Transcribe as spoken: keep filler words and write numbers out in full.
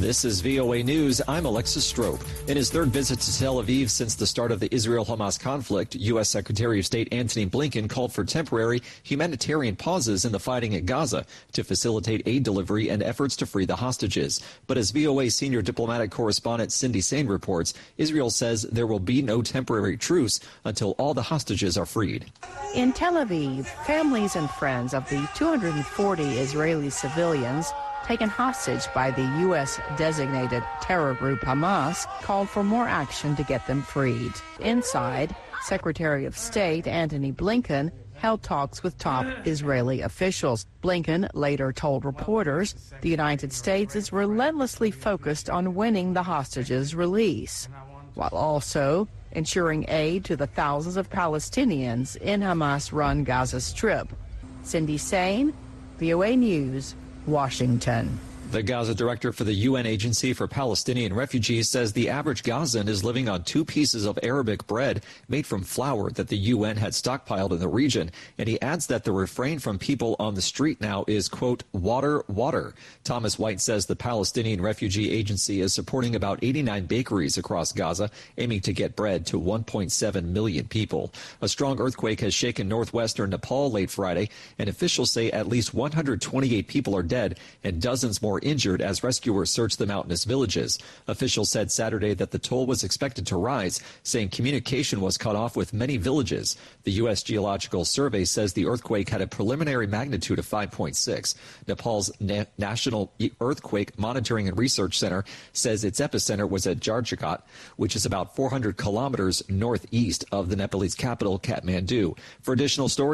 This is V O A News. I'm Alexis Strope. In his third visit to Tel Aviv since the start of the Israel-Hamas conflict, U S. Secretary of State Antony Blinken called for temporary humanitarian pauses in the fighting at Gaza to facilitate aid delivery and efforts to free the hostages. But as V O A senior diplomatic correspondent Cindy Sain reports, Israel says there will be no temporary truce until all the hostages are freed. In Tel Aviv, families and friends of the two hundred forty Israeli civilians taken hostage by the U S designated terror group Hamas called for more action to get them freed. Inside, Secretary of State Antony Blinken held talks with top Israeli officials. Blinken later told reporters the United States is relentlessly focused on winning the hostages' release, while also ensuring aid to the thousands of Palestinians in Hamas-run Gaza Strip. Cindy Sain, V O A News, Washington. The Gaza director for the U N Agency for Palestinian Refugees says the average Gazan is living on two pieces of Arabic bread made from flour that the U N had stockpiled in the region. And he adds that the refrain from people on the street now is, quote, water, water. Thomas White says the Palestinian Refugee Agency is supporting about eighty-nine bakeries across Gaza, aiming to get bread to one point seven million people. A strong earthquake has shaken northwestern Nepal late Friday, and officials say at least one hundred twenty-eight people are dead and dozens more injured as rescuers search the mountainous villages. Officials said Saturday that the toll was expected to rise, saying communication was cut off with many villages. The U S Geological Survey says the earthquake had a preliminary magnitude of five point six. Nepal's Na- National Earthquake Monitoring and Research Center says its epicenter was at Jarjagat, which is about four hundred kilometers northeast of the Nepalese capital, Kathmandu. For additional stories,